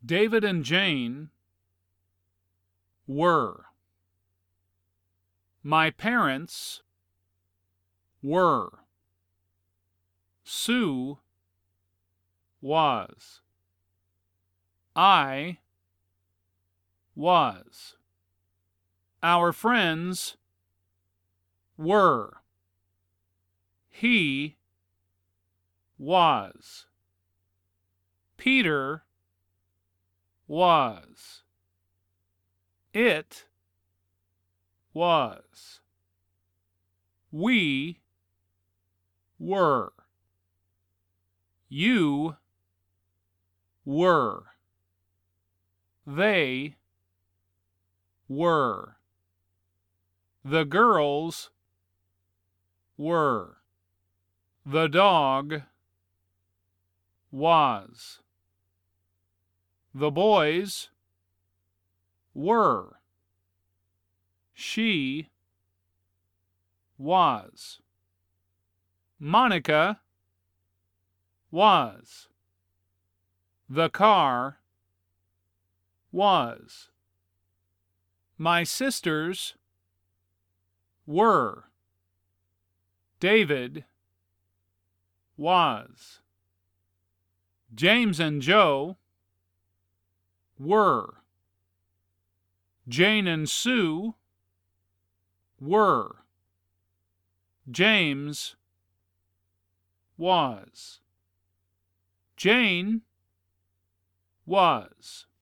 David and Jane were. My parents were. Sue was. I was. Our friends were. He was. Peter was. It was. We were. You were. They were. The girls were. The dog was. The boys were. She was. Monica was. The car was. My sisters were. David was. James and Joe were. Jane and Sue were. James was. Jane was.